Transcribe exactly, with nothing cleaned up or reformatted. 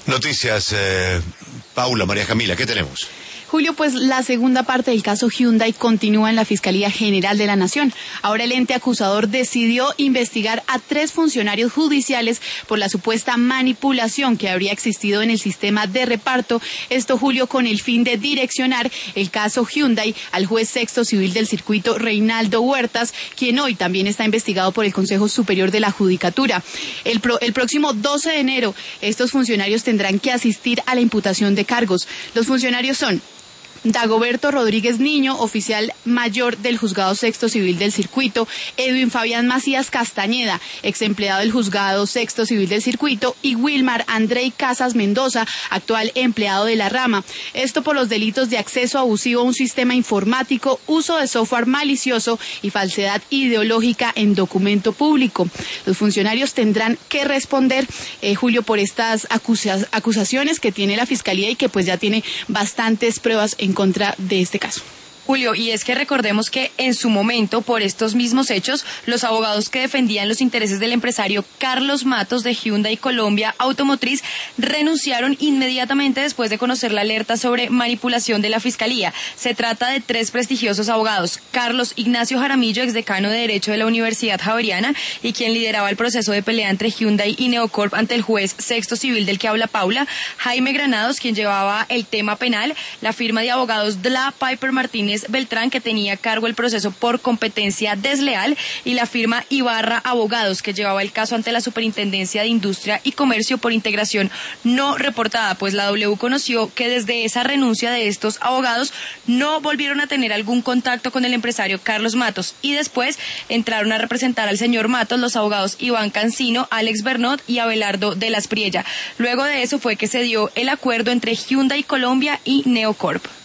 Noticias, eh, Paula, María Camila, ¿qué tenemos? Julio, pues la segunda parte del caso Hyundai continúa en la Fiscalía General de la Nación. Ahora el ente acusador decidió investigar a tres funcionarios judiciales por la supuesta manipulación que habría existido en el sistema de reparto. Esto, Julio, con el fin de direccionar el caso Hyundai al juez sexto civil del circuito Reinaldo Huertas, quien hoy también está investigado por el Consejo Superior de la Judicatura. El, pro, el próximo doce de enero, estos funcionarios tendrán que asistir a la imputación de cargos. Los funcionarios son Dagoberto Rodríguez Niño, oficial mayor del Juzgado Sexto Civil del Circuito, Edwin Fabián Macías Castañeda, ex empleado del Juzgado Sexto Civil del Circuito, y Wilmar Andrei Casas Mendoza, actual empleado de la rama. Esto por los delitos de acceso abusivo a un sistema informático, uso de software malicioso y falsedad ideológica en documento público. Los funcionarios tendrán que responder, eh, Julio, por estas acusa- acusaciones que tiene la Fiscalía y que pues ya tiene bastantes pruebas en en contra de este caso. Julio, y es que recordemos que en su momento, por estos mismos hechos, los abogados que defendían los intereses del empresario Carlos Matos de Hyundai Colombia Automotriz renunciaron inmediatamente después de conocer la alerta sobre manipulación de la Fiscalía. Se trata de tres prestigiosos abogados: Carlos Ignacio Jaramillo, exdecano de Derecho de la Universidad Javeriana y quien lideraba el proceso de pelea entre Hyundai y Neocorp ante el juez sexto civil del que habla Paula; Jaime Granados, quien llevaba el tema penal; la firma de abogados Dla Piper Martínez Beltrán, que tenía a cargo el proceso por competencia desleal; y la firma Ibarra Abogados, que llevaba el caso ante la Superintendencia de Industria y Comercio por integración no reportada. Pues la W conoció que desde esa renuncia de estos abogados no volvieron a tener algún contacto con el empresario Carlos Matos, y después entraron a representar al señor Matos los abogados Iván Cancino, Alex Bernot y Abelardo de la Espriella. Luego de eso fue que se dio el acuerdo entre Hyundai Colombia y Neocorp.